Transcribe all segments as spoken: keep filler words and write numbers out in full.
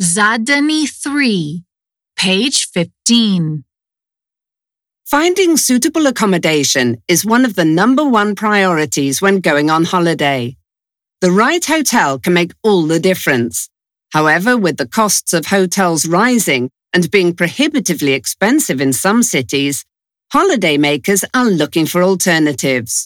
Zadanie three, page fifteen. Finding suitable accommodation is one of the number one priorities when going on holiday. The right hotel can make all the difference. However, with the costs of hotels rising and being prohibitively expensive in some cities, holidaymakers are looking for alternatives.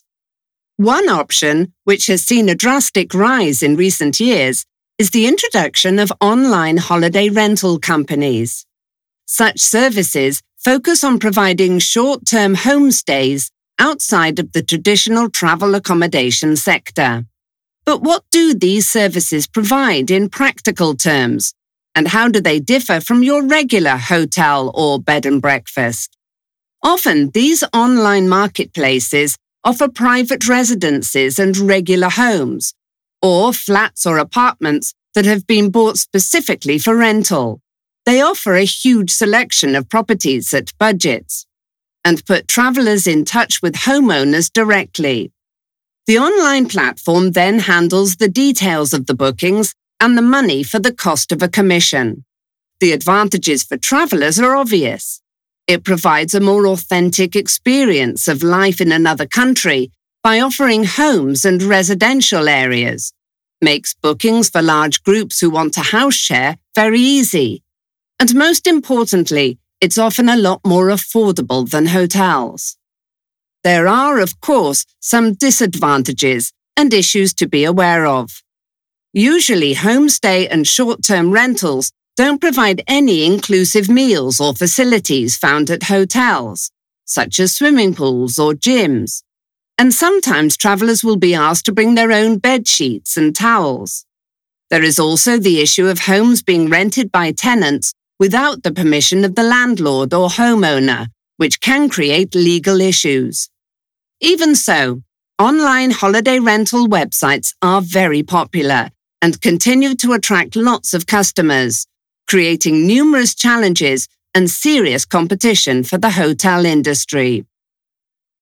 One option, which has seen a drastic rise in recent years, is the introduction of online holiday rental companies. Such services focus on providing short-term homestays outside of the traditional travel accommodation sector. But what do these services provide in practical terms? And how do they differ from your regular hotel or bed and breakfast? Often, these online marketplaces offer private residences and regular homes, or flats or apartments that have been bought specifically for rental. They offer a huge selection of properties at budgets and put travelers in touch with homeowners directly. The online platform then handles the details of the bookings and the money for the cost of a commission. The advantages for travelers are obvious. It provides a more authentic experience of life in another country by offering homes and residential areas, makes bookings for large groups who want to house share very easy, and most importantly, it's often a lot more affordable than hotels. There are, of course, some disadvantages and issues to be aware of. Usually, homestay and short-term rentals don't provide any inclusive meals or facilities found at hotels, such as swimming pools or gyms. And sometimes travelers will be asked to bring their own bed sheets and towels. There is also the issue of homes being rented by tenants without the permission of the landlord or homeowner, which can create legal issues. Even so, online holiday rental websites are very popular and continue to attract lots of customers, creating numerous challenges and serious competition for the hotel industry.